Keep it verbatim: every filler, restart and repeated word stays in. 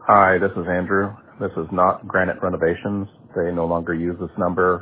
Hi, this is Andrew. This is not Granite Renovations. They no longer use this number.